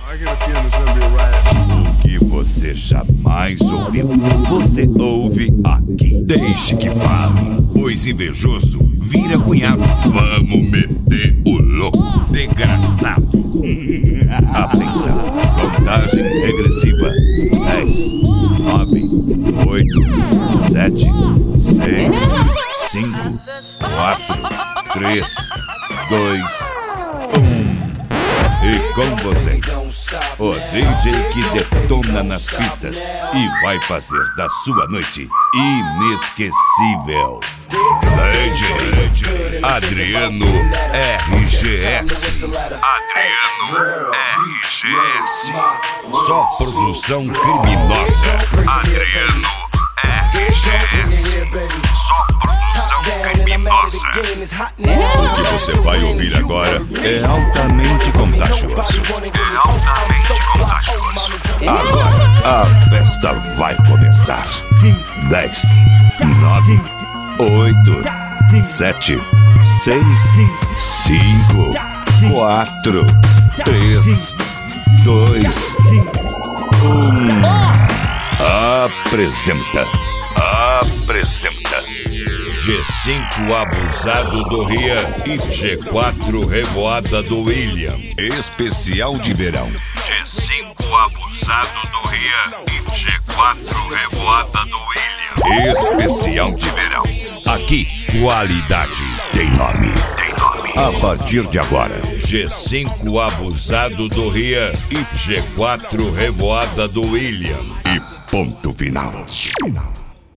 O que você jamais ouviu, você ouve aqui. Deixe que fale, pois invejoso vira cunhado. Vamos meter o louco, desgraçado. Atenção, contagem regressiva. 10, 9, 8, 7, 6, 5, 4, 3, 2, 1. E com vocês, o DJ que detona nas pistas e vai fazer da sua noite inesquecível. DJ Adriano RGS. Adriano RGS. Só produção criminosa. Adriano RGS. Só produção criminosa. O que você vai ouvir agora é altamente contagioso. É altamente contagioso. Agora a festa vai começar. 10, 9, 8, 7, 6, 5, 4, 3, 2, 1. Apresenta G5 Abusado do Rian e G4 Revoada do William. Especial de verão. G5 Abusado do Rian e G4 Revoada do William. Especial de verão. Aqui, qualidade tem nome. A partir de agora, G5 Abusado do Rian e G4 Revoada do William. E ponto final.